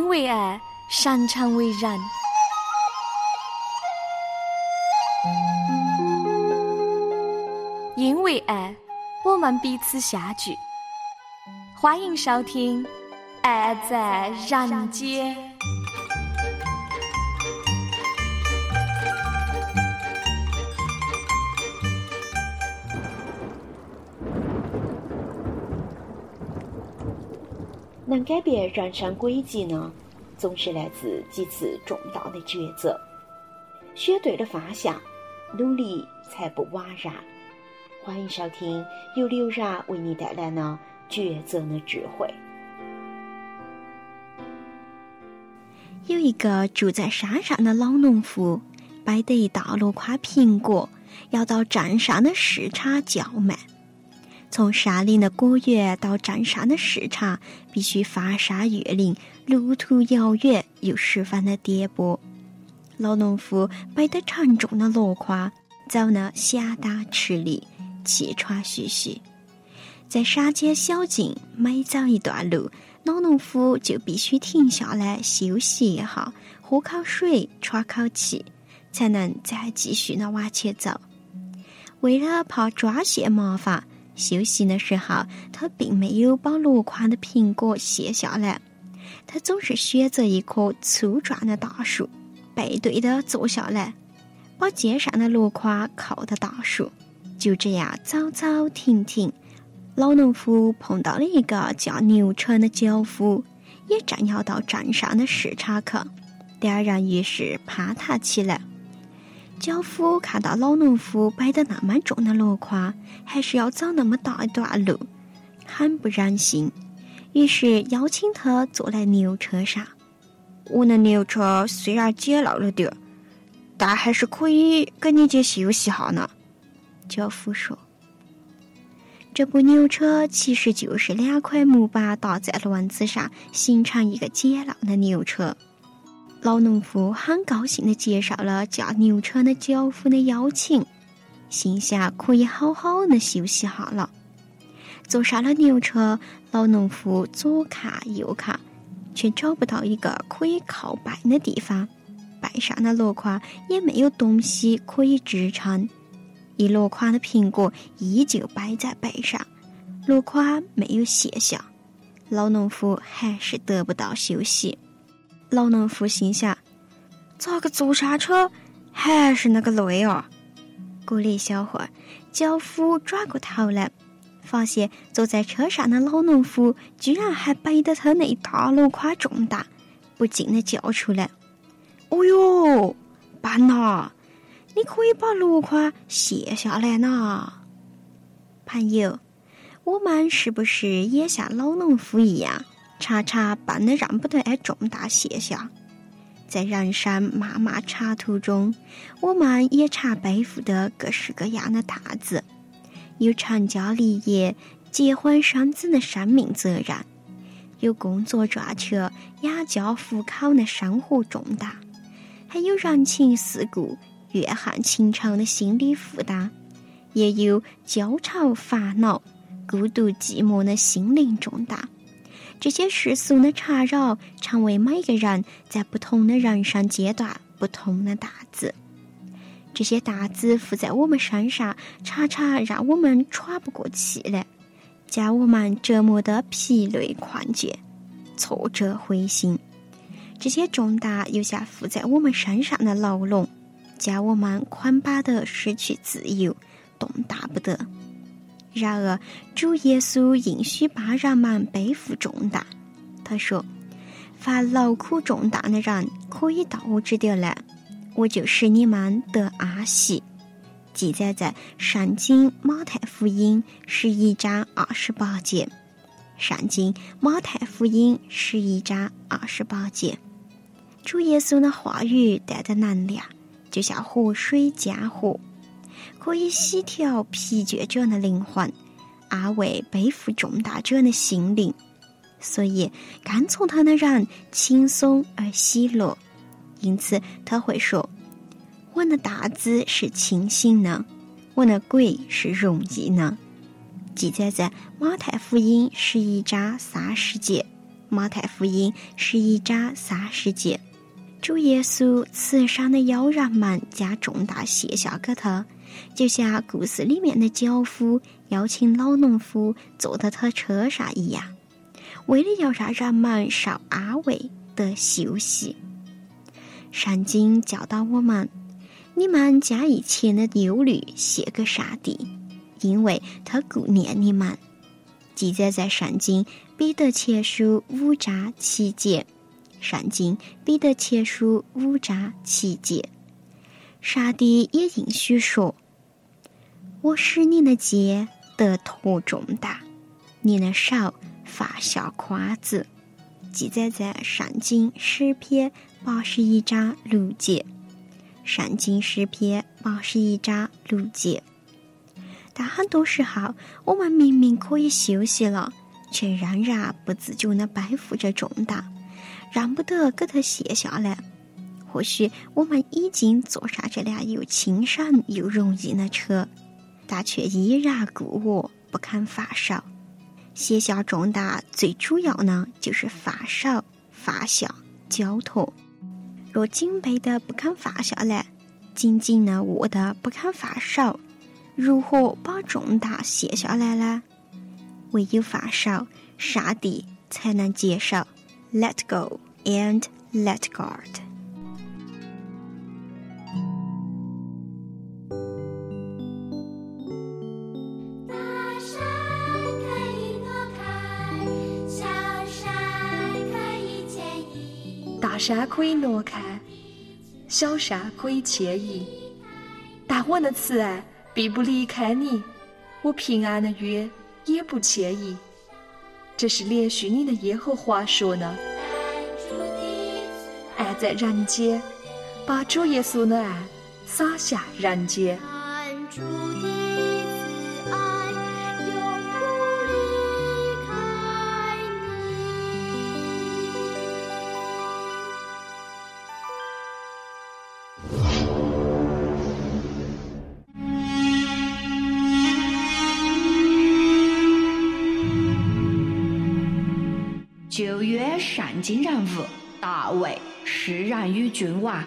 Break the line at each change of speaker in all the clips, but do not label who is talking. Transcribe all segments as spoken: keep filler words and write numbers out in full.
为爱，擅长为人。因为爱，我们彼此相聚。欢迎收听《爱在人间》。
能改变人生轨迹呢，总是来自几次重大的抉择。选对了方向，努力才不枉然。欢迎收听由刘然为你带来的抉择的智慧。
有一个住在山上的老农夫，背得一大箩筐苹果，要到镇上的市场叫卖。从山林的果园到镇上的市场，必须翻山越岭，路途遥远又十分的颠簸。老农夫背得沉重的箩筐，走得相当吃力，气喘吁吁。在山间小径每走一段路，老农夫就必须停下来休息一下，喝口水，喘口气，才能再继续的往前走。为了怕抓蟹麻烦，休息的时候，他并没有把箩筐的苹果卸下来，他总是选择一棵粗壮的大树，背对的坐下来，把肩上的箩筐靠到大树。就这样走走停停，老农夫碰到了一个叫牛车的樵夫，也正要到镇上的市场去，两人于是攀谈起来。樵夫看到老农夫背得那么重的箩筐，还是要走那么大一段路，很不忍心，于是邀请他坐在牛车上。我的牛车虽然简陋了点，但还是可以跟你姐休息下呢，樵夫说。这部牛车其实就是两块木板搭在轮子上，形成一个简陋的牛车。老农夫很高兴地接受了驾牛车的樵夫的邀请，心想可以好好地休息下了。坐上了牛车，老农夫左看右看，却找不到一个可以靠背的地方，背上的箩筐也没有东西可以支撑，一箩筐的苹果依旧背在背上，箩筐没有卸下，老农夫还是得不到休息。老农夫心想，咋个坐上车还是那个累啊？过了一小会儿，樵夫转过头来，发现坐在车上的老农夫居然还背得他那大箩筐重大，不禁地叫出来：哦哟，班呐，你可以把箩筐卸下来呢。朋友，我们是不是也像老农夫一样，常常搬得让不得重大卸下？在人生漫漫长途中，我们也常背负着各式各样的担子，有成家立业、结婚生子的生命责任，有工作赚钱、养家糊口的生活重担，还有人情世故、怨恨情仇的心理负担，也有焦愁烦恼、孤独寂寞的心灵重担。这些世俗的缠绕，成为每个人在不同的人生阶段不同的担子。这些担子负在我们身上，常常让我们喘不过气来，将我们折磨得疲累困倦、挫折灰心。这些重担又像附在我们身上的牢笼，将我们捆绑得失去自由，动弹不得。然而主耶稣应许帮人们背负重担，他说，凡劳苦重担的人可以到我这里来，我就使你们得安息。记载在圣经马太福音十一章二十八节。圣经马太福音十一章二十八节。主耶稣的话语带着能量，就像活水江河，可以洗调疲倦者的灵魂，安慰背负重大者的心灵。所以跟从他的人轻松而喜乐，因此他会说，我的担子是轻省的，我的轨是容易的。记载在马太福音十一章三十节。 马太福音十一章三十节。主耶稣慈善的要人们将重担卸下给他，就像故事里面的樵夫邀请老农夫坐到他车上一样，为了要让人们受安慰得休息。圣经教导我们，你们将一切的忧虑卸给上帝，因为他顾念你们。记载在圣经彼得前书五章七节。圣经彼得前书五章七节。上帝也应许说，我使你的肩得脱重担，你的手放下筐子。记载在圣经诗篇八十一章六节。圣经诗篇八十一章六节。但很多时候，我们明明可以休息了，却仍然不自觉地背负着重担，让不得给它卸下来。或许我们已经坐上这辆又轻省又容易的车，但却依然故我不肯放手。卸下重担最主要呢，就是放手、放下、交托。若紧背的不肯放下来，紧紧的握的不肯放手，如何把重担卸下来呢？唯有放手，上帝才能接受。 Let go and let God。
大山可以挪开，小山可以迁移，但我的慈爱必不离开你，我平安的约也不迁移。这是连续你的耶和华说呢。爱在人间，把主耶稣的爱洒下人间。
旧约圣经人物大卫，诗人与君王。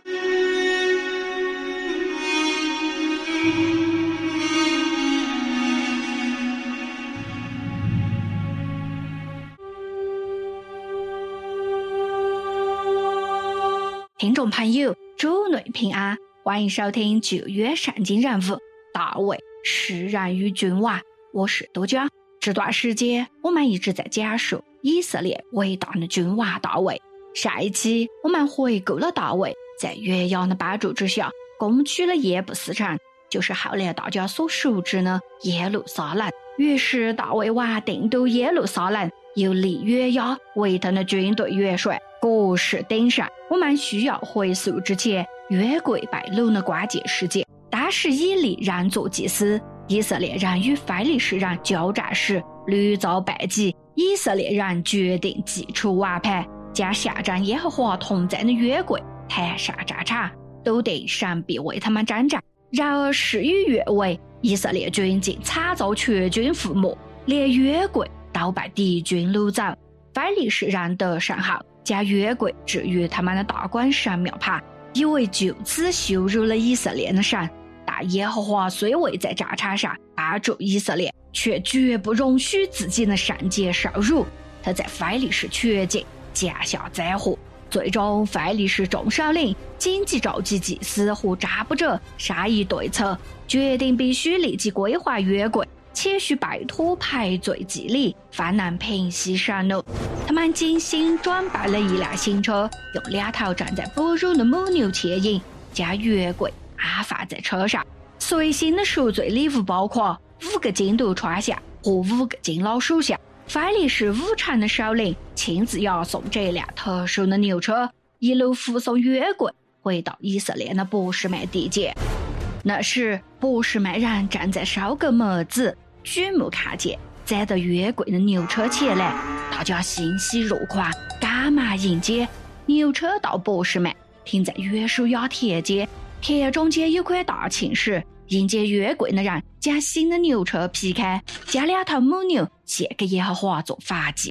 听众朋友，主内平安，欢迎收听旧约圣经人物大卫，诗人与君王。我是多江。这段时间我们一直在讲述以色列伟大的君王大卫。上一期我们回顾了大卫在约押的帮助之下攻取了耶布斯城，就是后来大家所熟知的耶路撒冷。于是大卫王定都耶路撒冷，又立约押为他的军队元帅，国势鼎盛。我们需要回溯之前约柜被掳的关键事件。当时以利仍做祭司，以色列人与非利士人交战时屡遭败绩，以色列人决定祭出王牌，将象征耶和华同在的约柜抬上战场，笃定神必为他们征战。然而事与愿违，以色列军竟惨遭全军覆没，连约柜都被敌军掳走。非利士人得胜后，将约柜置于他们的大官神庙旁，以为就此羞辱了以色列的神。但耶和华虽未在战场上帮助以色列，却绝不容许自己的圣洁受辱。他在非利士全境降下灾祸，最终非利士众首领紧急召集祭司和占卜者商议对策，决定必须立即归还约柜，且需拜托赔罪祭礼，方能平息神怒。他们精心准备了一辆新车，用两头正在哺乳的母牛牵引，将约柜安放在车上。随行的赎罪礼物包括五个金头穿象和五个金老鼠象。非利士五城的首领亲自押送这辆特殊的牛车，一路护送约柜回到以色列的博士麦地界。那时博士麦人正在收割麦子，举目看见载到约柜的牛车前来，大家欣喜若狂，赶忙迎接。牛车到博士麦，停在约书亚田间，田中间有块大青石。迎接约柜的人将新的牛车劈开，将两头母牛献给耶和华做燔祭。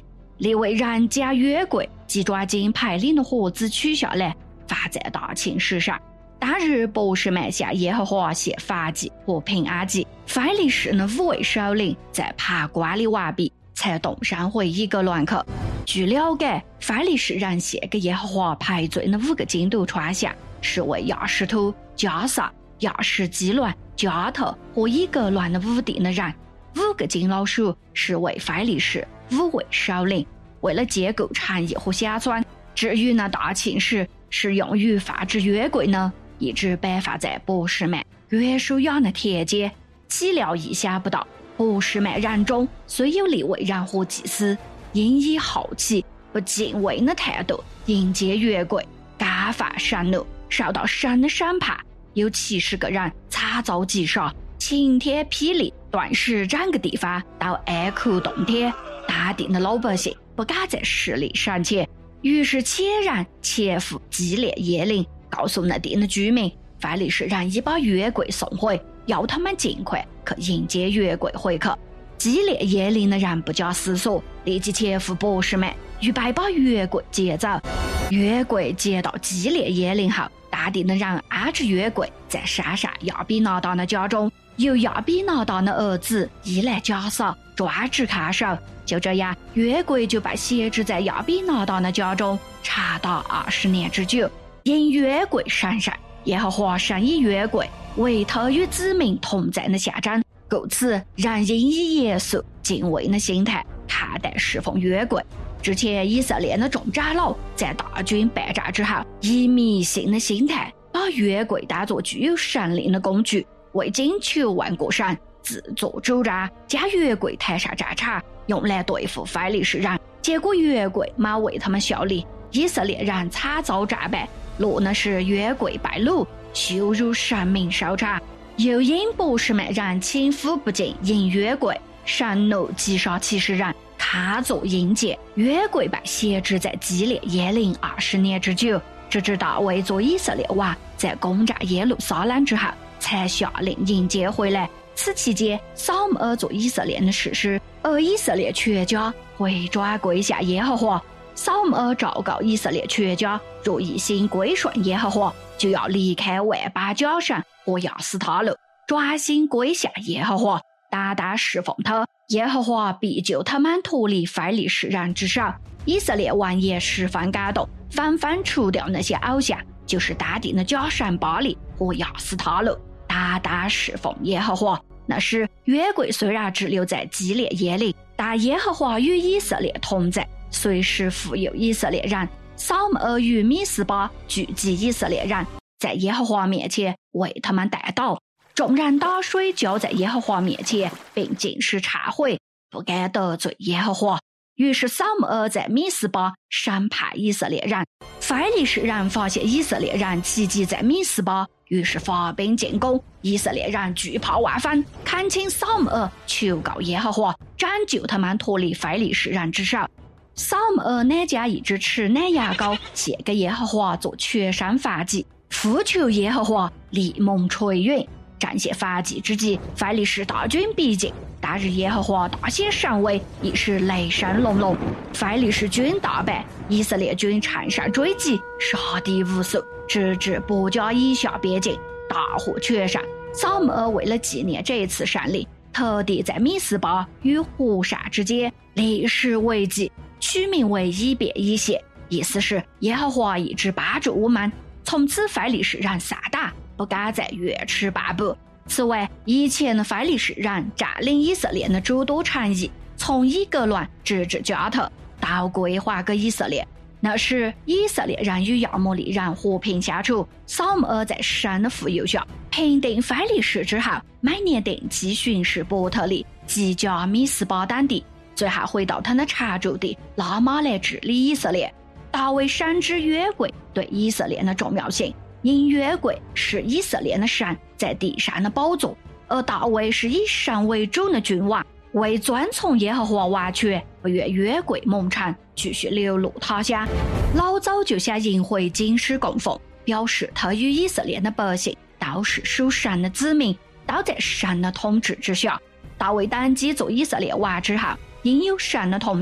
立为然将约柜及抓紧派领的伙子取下来，放在大寝室上。当日博士们向耶和华献燔祭和平安祭，非利士的五位首领在爬关里完毕，才动身回以革乱去。据了解，非利士人献给耶和华赔罪的五个金斗穿项，是为亚实突、加萨、亚实基伦、加特和以革乱的五地的人。五个金老鼠是为非利士五位首领，为了结构产业和乡村。至于那大寝室是用于放置约柜呢，一直摆放在博士们约书亚的田间。岂料意想不到，博士们人中虽有立位人和祭司，因以好奇不敬畏的态度迎接约柜，干犯神怒，受到神的审判。有七十个人惨遭击杀，晴天霹雳，顿时整个地方都哀哭动天。当地的老百姓不敢在市里省钱，于是遣人前赴基列耶林，告诉那地的居民，非利士人已把约柜送回，要他们尽快去迎接约柜回去。基列耶林的人不假思索，立即前赴博士们，预备把约柜接走。约柜接到基列耶林后，当地的人安置约柜在山上亚比拿达的家中，由亚比拿达的儿子伊莱加撒专职看守。就这样，约柜就被挟制在亚比拿达的家中，长达二十年之久。因约柜神圣，耶和华神以约柜为他与子民同在的象征，故此人应以严肃敬畏的心态看待侍奉约柜。之前以色列的众长老在大军败战之后，以迷信的心态把约柜当作具有神灵的工具，为请求万国神自作主张，将约柜抬上战场，用来对付非利士人。结果约柜没为他们效力，以色列人惨遭战败，落的是约柜败掳，羞辱神明收场。又因博士们人轻浮不敬，因约柜神怒击杀七十人，看作阴间。约柜被挟制在基列耶林二十年之久，直至大卫做以色列王，在攻占耶路撒冷之后，才下令迎接回来。此期间，扫姆尔做以色列的士师，而以色列全家回转归向耶和华。扫姆尔昭告以色列全家，若一心归顺耶和华，就要离开万邦假神和亚斯他路，专心归向耶和华，单单侍奉他。耶和华必救他们脱离非利士人之手。以色列王也十分感动，纷纷除掉那些偶像，就是当地的假神巴力和亚斯他路，单单侍奉耶和华。那时约柜虽然只留在基列耶林，但耶和华与以色列同在，随时护佑以色列人。扫姆尔与米斯巴聚集以色列人，在耶和华面前为他们代祷。众人打水浇在耶和华面前，并尽是忏悔，不敢得罪耶和华。于是扫姆尔在米斯巴审判以色列人。非利士人发现以色列人齐集在米斯巴，于是发兵进攻。以色列人惧怕万分，恳请扫姆尔求告耶和华，拯救他们脱离非利士人之手。扫姆尔乃将一只吃奶羊羔献给耶和华做全身燔祭，呼求耶和华，立蒙垂允。战线反击之际，非利士大军逼近。当日耶和华大显神威，已是雷声隆隆，非利士军大败，以色列军乘胜追击，杀敌无数，直至伯加以下边境，大获全胜。扫姆尔为了纪念这一次胜利，特地在米斯巴与河上之间立石为记，取名为以便以谢，意思是耶和华一直帮助我们。从此非利士人散胆，不敢再越迟半步。此外，以前的非利士人占领以色列的诸多城邑，从以革乱直至加特，都归还给以色列。那时以色列人与亚摩利人和平相处，扫姆尔在神的护佑下平定非利士之后，每年定期巡视伯特利、基加、米斯巴等地，最后回到他的常住地拉玛来治理以色列。大卫深知约柜对以色列的重要性，因约柜是以色列的神在地上的宝座，而大卫是以神为主的君王，为遵从耶和华完全，不愿约柜蒙尘，继续流落他乡。老早就想迎回金狮供奉，表示他与以色列的百姓都是属神的子民，都在神的统治之下。大卫登基做以色列王之后，因有神的同在，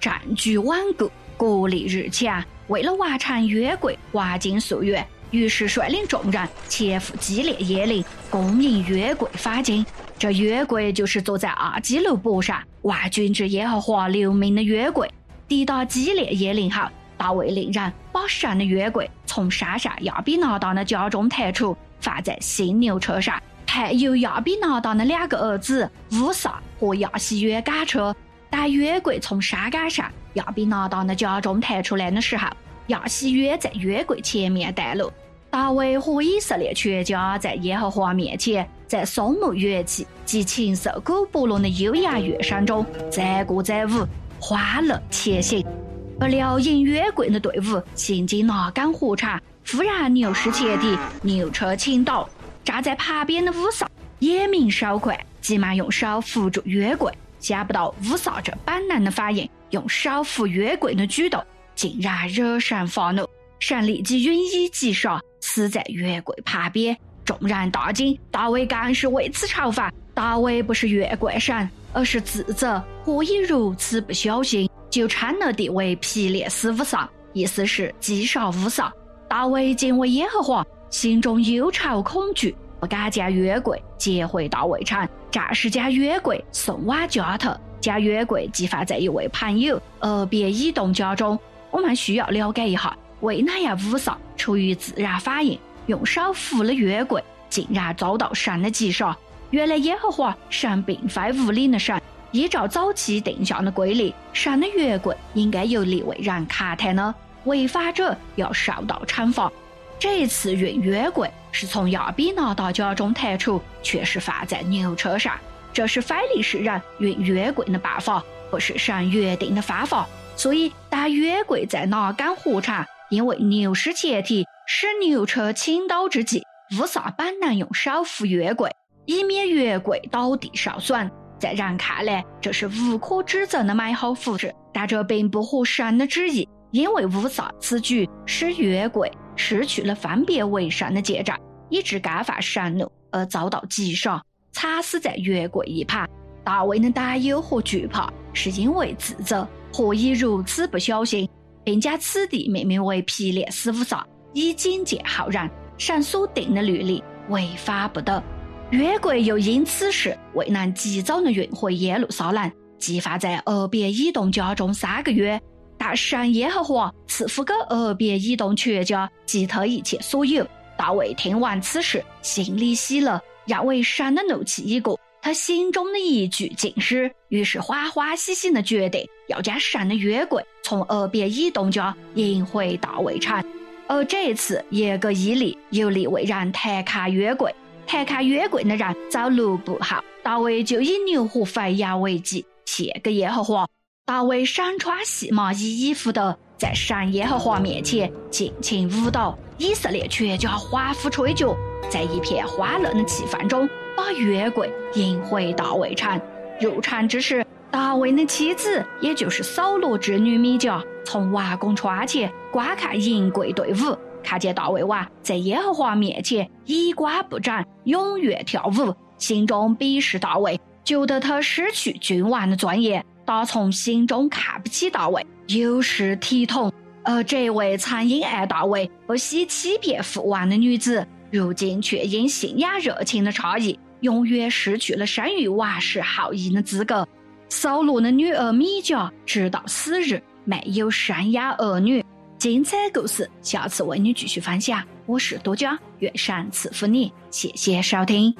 占据顽固，国力日强，为了完成越国花尽夙愿，于是率领众人前赴激烈野岭，攻迎越国发境。这越国就是坐在阿基路伯上万军之耶和华留名的越国。抵达激烈野岭后，大卫令人把神的约柜从山上亚比拿达的家中抬出，放在新牛车上，配有亚比拿达的两个儿子乌撒和亚西约赶车。当约柜从山岗上亚比拿达的家中抬出来的时候，亚西约在约柜前面带路。大卫和以色列全家在耶和华面前，在松木乐器及禽兽狗不伦的优雅乐声中载歌载舞，欢乐前行。而辽营越国的队伍行经拿杆火场，忽然牛失前蹄，牛车倾倒。站在旁边的乌撒眼明手快，急忙用手扶住越国。想不到乌撒这本能的反应，用手扶越国的举动，竟然惹神发怒。神立即允以击杀，死在越国旁边。众人大惊，大卫更是为此嘲讽大卫不是越国神，而是自责何以如此不小心，就称了地为皮列斯乌撒，意思是击杀乌撒。大卫敬畏耶和华，心中忧愁恐惧，不敢将约柜接回大卫城，暂时将约柜送往家头，将约柜寄放在一位朋友俄别以东家中。我们需要了解一下，为哪样乌撒出于自然反应，用手扶了约柜，竟然遭到神的击杀。原来耶和华神并非无理的神，依照早期定下的规律，神的约柜应该由利未人看待呢，违法者要受到惩罚。这一次运约柜是从亚比拿达家中抬出，却是放在牛车上，这是非利士人运约柜的办法，不是神约定的方法。所以当约柜在拿杆火场，因为牛失前蹄使牛车倾倒之际，乌撒本能用手扶约柜，以免约柜倒地受损。在人看来，这是无可指责的美好服饰，但这并不合神的旨意，因为乌撒此举使约柜失去了分别为圣的见证，以致干犯神怒而遭到击杀，惨死在约柜一旁。大卫的担忧和惧怕是因为自责何以如此不小心，并将此地命名为皮列斯乌撒，以警戒后人。神所定的律例违法不得。约柜又因此事未能及早的运回耶路撒冷，寄放在俄别以东家中三个月。但神耶和华赐福给俄别以东全家及他一切所有。大卫听完此事，心里喜乐，认为神的怒气已过，他心中的一句尽失，于是欢欢喜喜的决定要将神的约柜从俄别以东家迎回大卫城。而这一次耶格伊利由利未人抬看约柜，抬看约柜的人走六步后，大卫就以牛和肥羊为祭献给耶和华。大卫身穿细麻衣衣服的，在神耶和华面前尽情舞蹈，以色列全家欢呼吹角，在一片欢乐的气氛中把约柜迎回大卫城。入城之时，大卫的妻子也就是扫罗之女米甲从王宫窗前观看迎柜队伍，看见大卫王在耶和华面前衣冠不整，踊跃跳舞，心中鄙视大卫，觉得他失去君王的尊严，打从心中看不起大卫，有失体统。而这位曾因爱大卫不惜欺骗父王的女子，如今却因信仰热情的差异，永远失去了生育王室后裔的资格。扫罗的女儿米甲直到死日没有生养儿女。精彩故事下次为你继续分享。我是多佳，愿神赐福你，谢谢收听。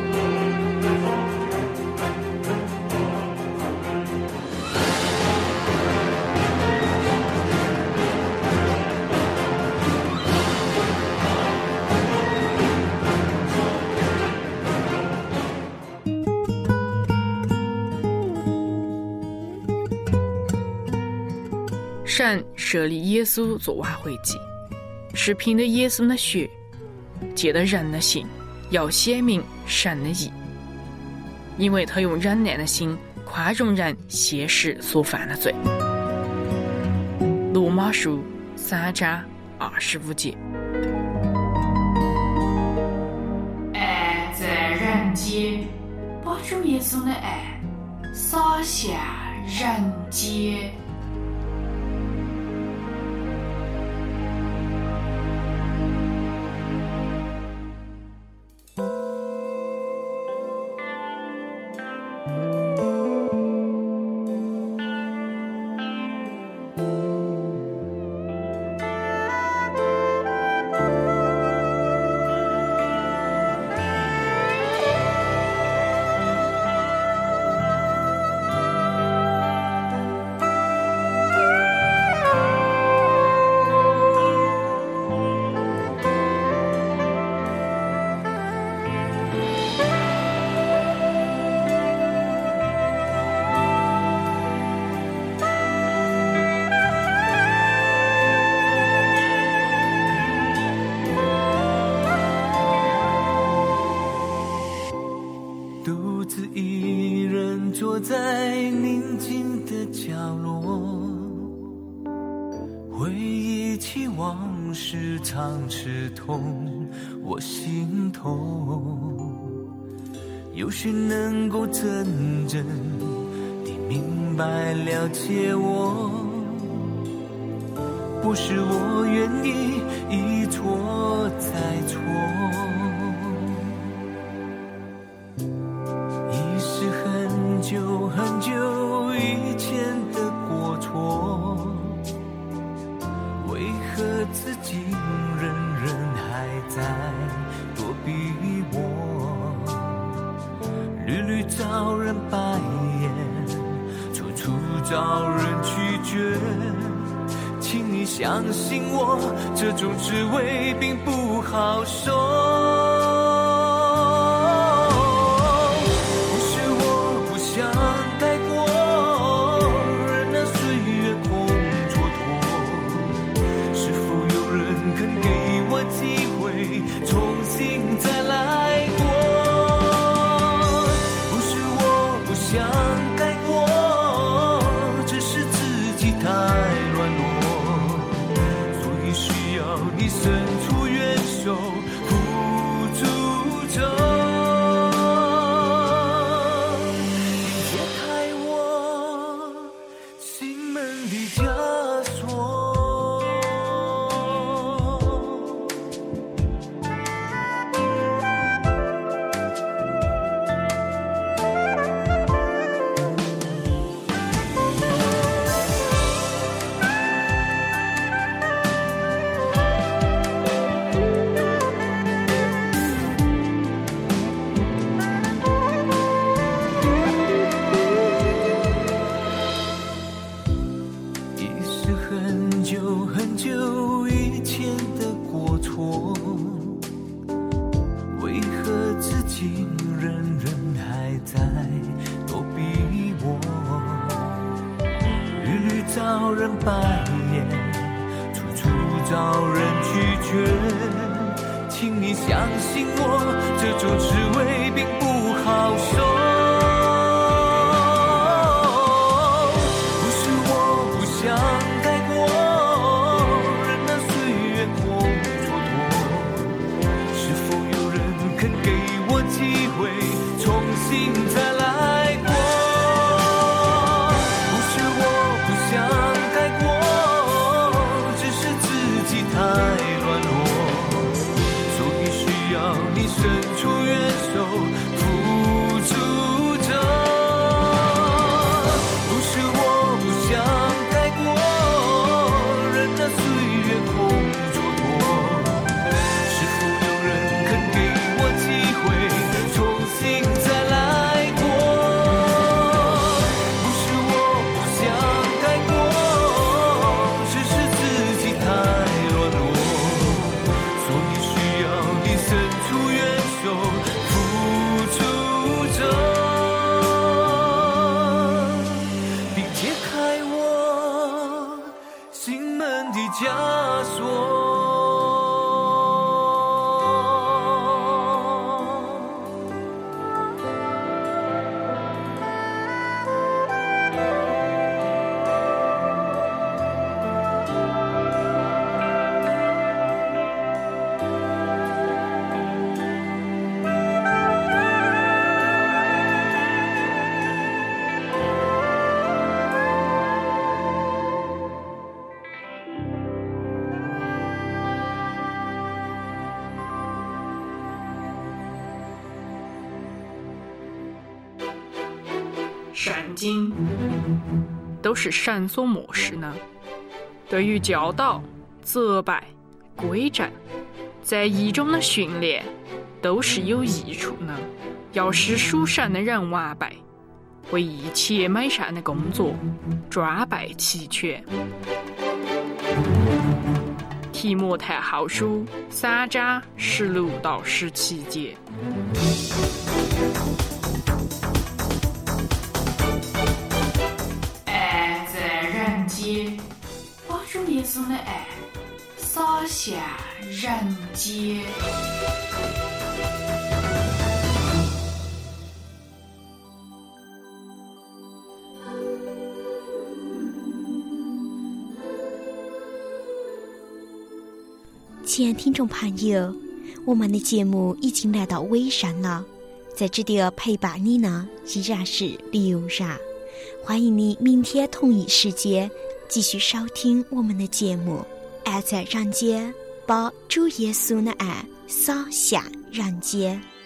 神设立耶稣做挽回祭，是凭着耶稣的血，借着人的心，要显明神的义，因为他用忍耐的心宽容人现时所犯的罪。罗马书三章二十五节。
爱在人间，把主耶稣的爱洒向人间。
坐在宁静的角落，回忆起往事常刺痛我心头。有谁能够真正地明白了解我？不是我愿意一错再错，已是很久很久以前的过错，为何自己仍然还在躲避我？屡屡遭人白眼，处处遭人拒绝，请你相信我，这种滋味并不好受。不是我不想改过，任那岁月空蹉跎，是否有人肯给我机会重新再来过？不是我不想改过，只是自己太软弱，你伸出援手扶住着，你解开我心门的枷锁。很久很久以前的过错，为何自己仍然还在躲避我？屡屡遭人白眼，处处遭人拒绝，请你相信我，这种滋味并不好受。伸出援手扶住
圣经都是神所漠视呢？对于教导、责备、规正，在义中的训练都是有益处呢。要使属神的人完备，为一切美善的工作装备齐全。提摩太后书三章十六到十七节。
爱在人间，把主耶稣的爱洒向人间。
亲爱的听众朋友，我们的节目已经来到尾声了，在这里陪伴你呢依然是刘然，欢迎你明天同一时间继续收听我们的节目。爱在人间，把主耶稣的爱洒向人间。